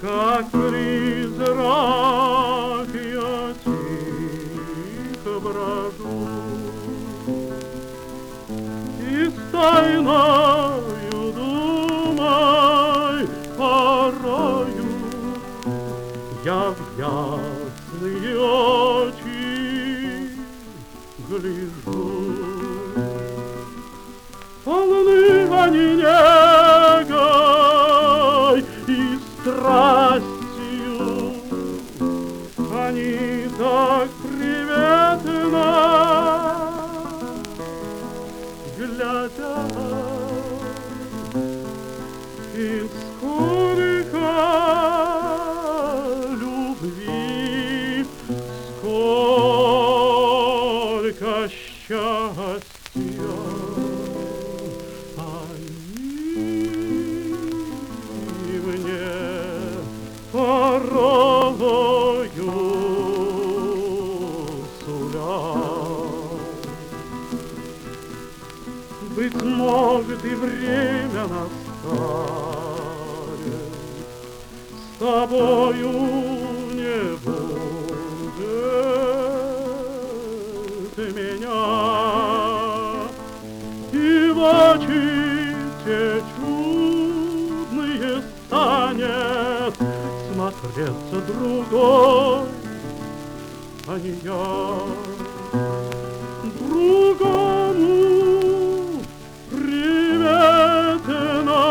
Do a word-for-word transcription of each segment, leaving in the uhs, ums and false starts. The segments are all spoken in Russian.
Как призрак я тихо брожу, и с тайною думой порою я в ясные очи гляжу. Полны они негой и страстью, они так приветно глядят, и сколько любви, сколько счастья они мне порою сулят. Быть может, и время настанет, с тобою не будет меня, и в очи те чудные станет смотреться другой, а не я. Другому приветно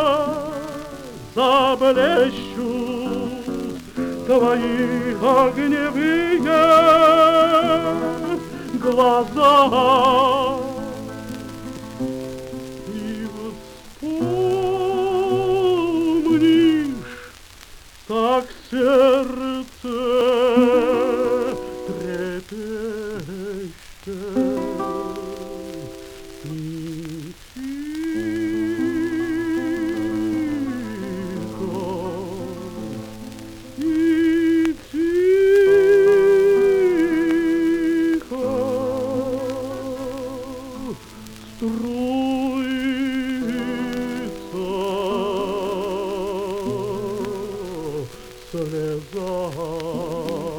заблещут твои огневые глаза, и вспомнишь, так сердце трепещет. И тихо, и тихо струится слеза.